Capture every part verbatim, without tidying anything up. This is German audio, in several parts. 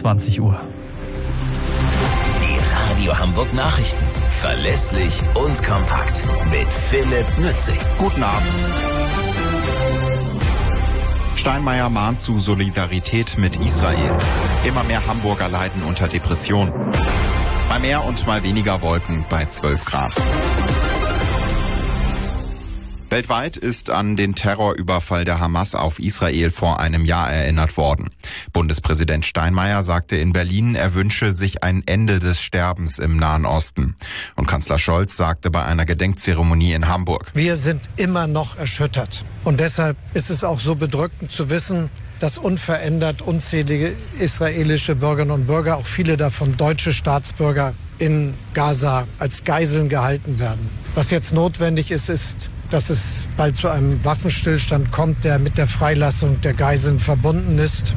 zwanzig Uhr. Die Radio Hamburg Nachrichten. Verlässlich und kompakt. Mit Philipp Nützig. Guten Abend. Steinmeier mahnt zu Solidarität mit Israel. Immer mehr Hamburger leiden unter Depression. Mal mehr und mal weniger Wolken bei zwölf Grad. Weltweit ist an den Terrorüberfall der Hamas auf Israel vor einem Jahr erinnert worden. Bundespräsident Steinmeier sagte in Berlin, er wünsche sich ein Ende des Sterbens im Nahen Osten. Und Kanzler Scholz sagte bei einer Gedenkzeremonie in Hamburg: Wir sind immer noch erschüttert. Und deshalb ist es auch so bedrückend zu wissen, dass unverändert unzählige israelische Bürgerinnen und Bürger, auch viele davon deutsche Staatsbürger, in Gaza als Geiseln gehalten werden. Was jetzt notwendig ist, ist, dass es bald zu einem Waffenstillstand kommt, der mit der Freilassung der Geiseln verbunden ist.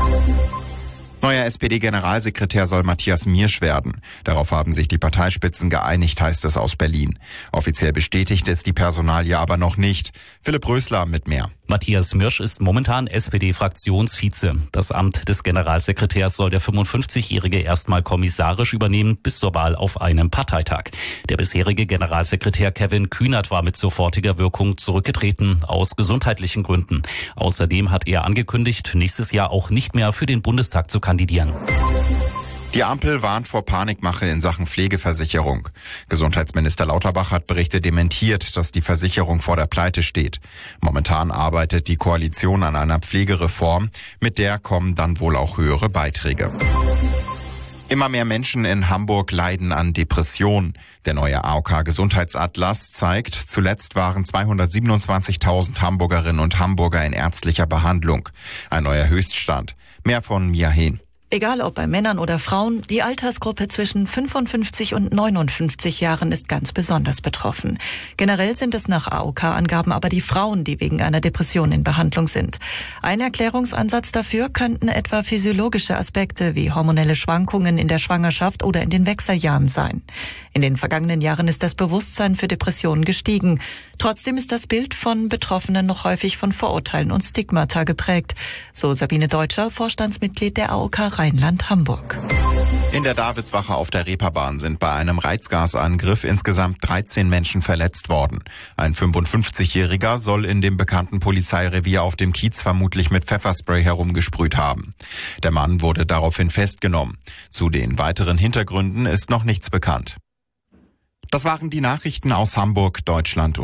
Neuer S P D-Generalsekretär soll Matthias Miersch werden. Darauf haben sich die Parteispitzen geeinigt, heißt es aus Berlin. Offiziell bestätigt ist die Personalie aber noch nicht. Philipp Rösler mit mehr. Matthias Miersch ist momentan S P D-Fraktionsvize. Das Amt des Generalsekretärs soll der fünfundfünfzigjährige erstmal kommissarisch übernehmen, bis zur Wahl auf einem Parteitag. Der bisherige Generalsekretär Kevin Kühnert war mit sofortiger Wirkung zurückgetreten, aus gesundheitlichen Gründen. Außerdem hat er angekündigt, nächstes Jahr auch nicht mehr für den Bundestag zu kandidieren. Die Ampel warnt vor Panikmache in Sachen Pflegeversicherung. Gesundheitsminister Lauterbach hat Berichte dementiert, dass die Versicherung vor der Pleite steht. Momentan arbeitet die Koalition an einer Pflegereform, mit der kommen dann wohl auch höhere Beiträge. Immer mehr Menschen in Hamburg leiden an Depressionen. Der neue A O K-Gesundheitsatlas zeigt, zuletzt waren zweihundertsiebenundzwanzigtausend Hamburgerinnen und Hamburger in ärztlicher Behandlung. Ein neuer Höchststand. Mehr von Mia Hehn. Egal ob bei Männern oder Frauen, die Altersgruppe zwischen fünfundfünfzig und neunundfünfzig Jahren ist ganz besonders betroffen. Generell sind es nach A O K-Angaben aber die Frauen, die wegen einer Depression in Behandlung sind. Ein Erklärungsansatz dafür könnten etwa physiologische Aspekte wie hormonelle Schwankungen in der Schwangerschaft oder in den Wechseljahren sein. In den vergangenen Jahren ist das Bewusstsein für Depressionen gestiegen. Trotzdem ist das Bild von Betroffenen noch häufig von Vorurteilen und Stigmata geprägt. So Sabine Deutscher, Vorstandsmitglied der A O K Rheinland-Hamburg. In der Davidswache auf der Reeperbahn sind bei einem Reizgasangriff insgesamt dreizehn Menschen verletzt worden. Ein fünfundfünfzigjähriger soll in dem bekannten Polizeirevier auf dem Kiez vermutlich mit Pfefferspray herumgesprüht haben. Der Mann wurde daraufhin festgenommen. Zu den weiteren Hintergründen ist noch nichts bekannt. Das waren die Nachrichten aus Hamburg, Deutschland und